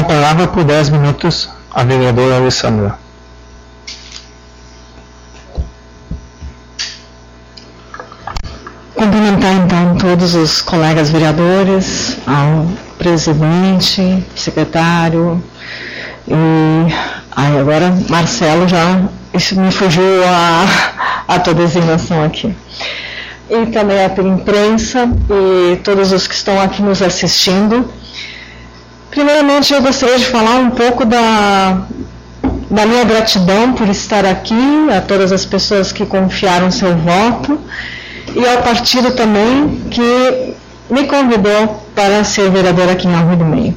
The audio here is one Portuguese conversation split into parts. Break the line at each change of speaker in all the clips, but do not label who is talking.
palavra por 10 minutos a vereadora Alessandra.
Cumprimentar então todos os colegas vereadores, ao presidente, secretário, e agora Marcelo já, isso me fugiu a tua designação aqui. E também a imprensa e todos os que estão aqui nos assistindo. Primeiramente eu gostaria de falar um pouco da minha gratidão por estar aqui, a todas as pessoas que confiaram seu voto, e ao partido também que me convidou para ser vereadora aqui em Arroio do Meio.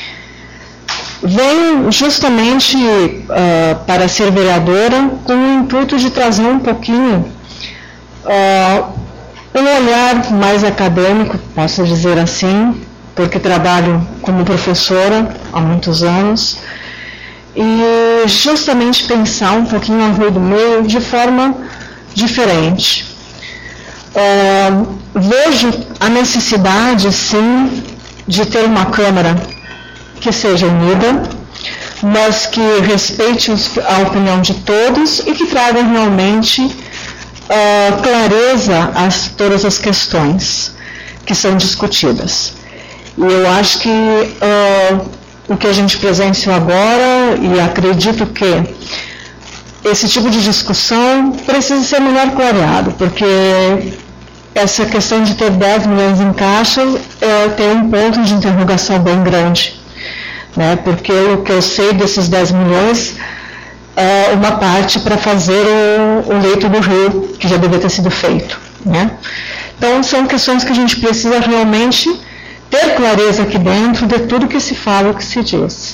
Venho justamente para ser vereadora com o intuito de trazer um pouquinho um olhar mais acadêmico, posso dizer assim, porque trabalho como professora há muitos anos, e justamente pensar um pouquinho Arroio do Meio de forma diferente. Vejo a necessidade, sim, de ter uma Câmara que seja unida, mas que respeite a opinião de todos e que traga realmente clareza a todas as questões que são discutidas. E eu acho que o que a gente presenciou agora, e acredito que esse tipo de discussão precisa ser melhor clareado, porque essa questão de ter 10 milhões em caixa tem um ponto de interrogação bem grande, né? Porque o que eu sei desses 10 milhões é uma parte para fazer o leito do rio, que já deveria ter sido feito, né? Então são questões que a gente precisa realmente ter clareza aqui dentro de tudo que se fala, o que se diz.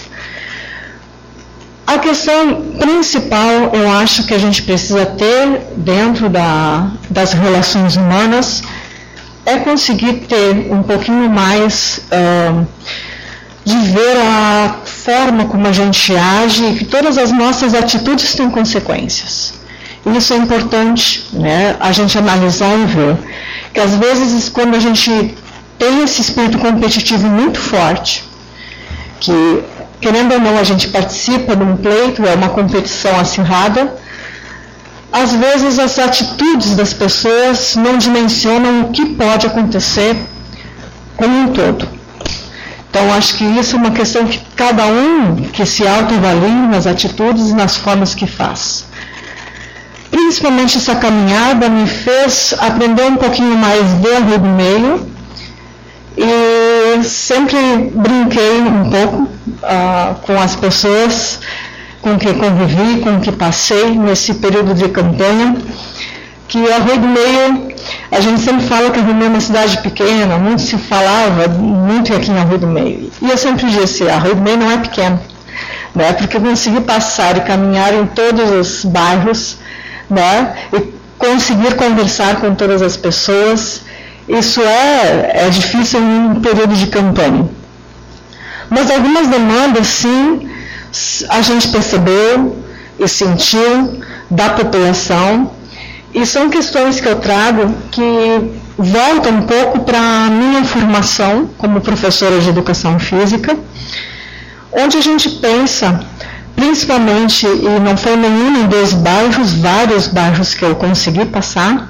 A questão principal, eu acho que a gente precisa ter dentro das relações humanas é conseguir ter um pouquinho mais de ver a forma como a gente age e que todas as nossas atitudes têm consequências. E isso é importante, né? A gente analisar e ver que às vezes quando a gente tem esse espírito competitivo muito forte, que querendo ou não a gente participa de um pleito, é uma competição acirrada, às vezes as atitudes das pessoas não dimensionam o que pode acontecer como um todo. Então acho que isso é uma questão que cada um que se autoavalie nas atitudes e nas formas que faz. Principalmente essa caminhada me fez aprender um pouquinho mais do Arroio do Meio, e sempre brinquei um pouco com as pessoas com que convivi, com que passei nesse período de campanha, que Arroio do Meio, a gente sempre fala que Arroio do Meio é uma cidade pequena, muito se falava muito aqui em Arroio do Meio, e eu sempre disse, Arroio do Meio não é pequeno, né, porque eu consegui passar e caminhar em todos os bairros, né, e conseguir conversar com todas as pessoas. Isso é difícil em um período de campanha. Mas algumas demandas, sim, a gente percebeu e sentiu da população, e são questões que eu trago que voltam um pouco para a minha formação como professora de educação física, onde a gente pensa, principalmente, e não foi nenhum nem dois bairros, vários bairros que eu consegui passar,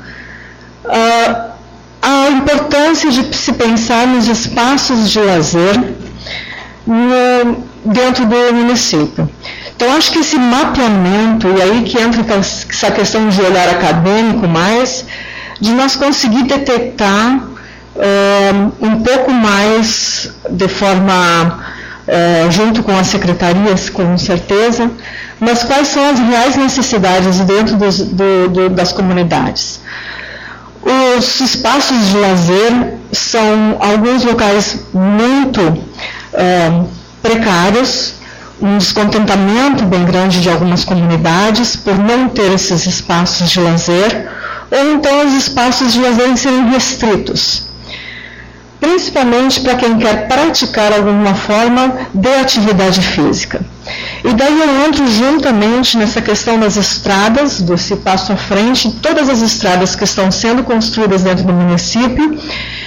a importância de se pensar nos espaços de lazer dentro do município. Então, acho que esse mapeamento, e aí que entra essa questão de olhar acadêmico mais, de nós conseguir detectar um pouco mais de forma, junto com as secretarias, com certeza, mas quais são as reais necessidades dentro das comunidades. Os espaços de lazer são alguns locais muito precários, um descontentamento bem grande de algumas comunidades por não ter esses espaços de lazer, ou então os espaços de lazer serem restritos, principalmente para quem quer praticar alguma forma de atividade física. E daí eu entro juntamente nessa questão das estradas, desse passo à frente, todas as estradas que estão sendo construídas dentro do município,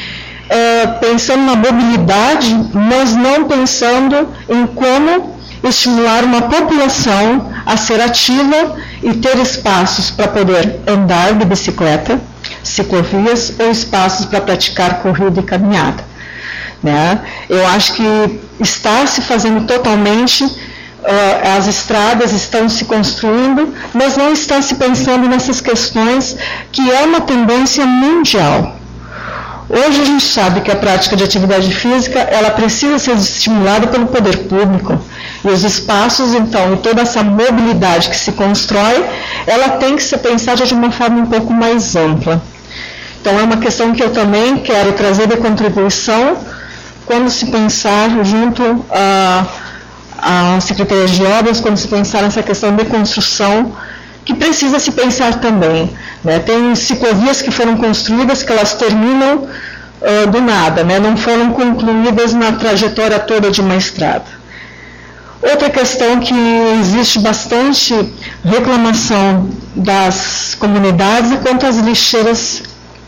pensando na mobilidade, mas não pensando em como estimular uma população a ser ativa e ter espaços para poder andar de bicicleta, ciclovias ou espaços para praticar corrida e caminhada. Né? Eu acho que está se fazendo totalmente, as estradas estão se construindo, mas não está se pensando nessas questões que é uma tendência mundial. Hoje a gente sabe que a prática de atividade física, ela precisa ser estimulada pelo poder público. E os espaços, então, e toda essa mobilidade que se constrói, ela tem que ser pensada de uma forma um pouco mais ampla. Então é uma questão que eu também quero trazer de contribuição quando se pensar junto à Secretaria de Obras, quando se pensar nessa questão de construção, que precisa se pensar também. Né? Tem ciclovias que foram construídas, que elas terminam do nada, né? Não foram concluídas na trajetória toda de uma estrada. Outra questão que existe bastante reclamação das comunidades é quanto às lixeiras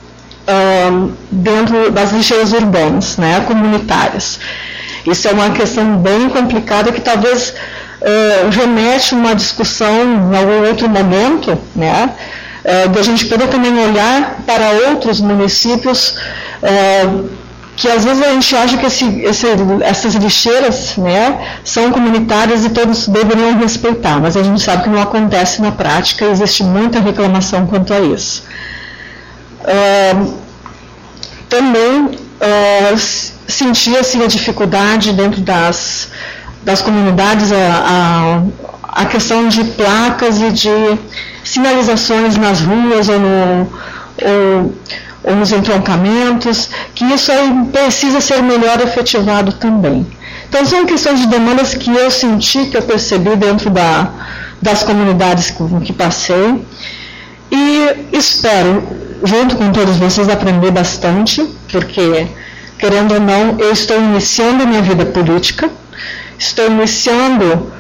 dentro das lixeiras urbanas, né, comunitárias. Isso é uma questão bem complicada que talvez remete uma discussão em algum outro momento, né, de a gente poder também olhar para outros municípios que às vezes a gente acha que essas lixeiras, né, são comunitárias e todos deveriam respeitar, mas a gente sabe que não acontece na prática e existe muita reclamação quanto a isso. Também sentia-se a dificuldade dentro das comunidades, a questão de placas e de sinalizações nas ruas ou nos entroncamentos, que isso aí precisa ser melhor efetivado também. Então são questões de demandas que eu senti, que eu percebi dentro das comunidades com que passei, e espero, junto com todos vocês, aprender bastante, porque, querendo ou não, eu estou iniciando a minha vida política, estou iniciando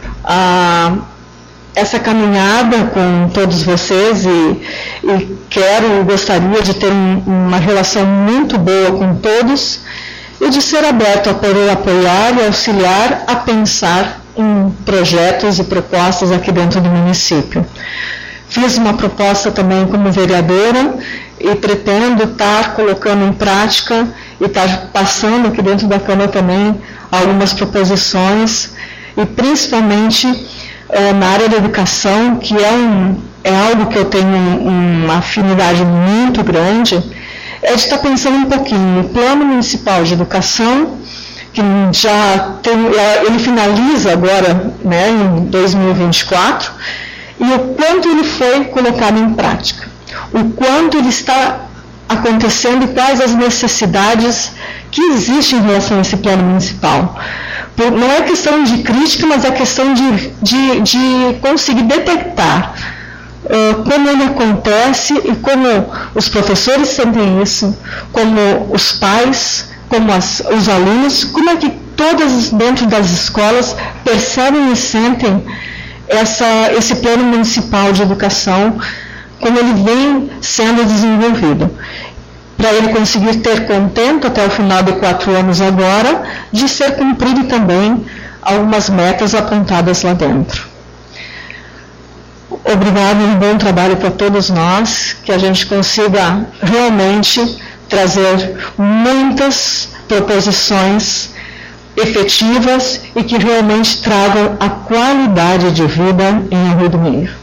essa caminhada com todos vocês e gostaria de ter uma relação muito boa com todos e de ser aberto a poder apoiar e auxiliar a pensar em projetos e propostas aqui dentro do município. Fiz uma proposta também como vereadora e pretendo estar colocando em prática e estar passando aqui dentro da Câmara também algumas proposições e principalmente na área da educação, que é algo que eu tenho uma afinidade muito grande, é de estar pensando um pouquinho no Plano Municipal de Educação, que ele finaliza agora, né, em 2024, e o quanto ele foi colocado em prática, o quanto ele está acontecendo e quais as necessidades que existem em relação a esse plano municipal. Não é questão de crítica, mas é questão de conseguir detectar como ele acontece e como os professores sentem isso, como os pais, como os alunos, como é que todas dentro das escolas percebem e sentem esse plano municipal de educação, como ele vem sendo desenvolvido, para ele conseguir ter contento até o final de 4 anos agora, de ser cumprido também algumas metas apontadas lá dentro. Obrigado e um bom trabalho para todos nós, que a gente consiga realmente trazer muitas proposições efetivas e que realmente tragam a qualidade de vida em Rio do Meio.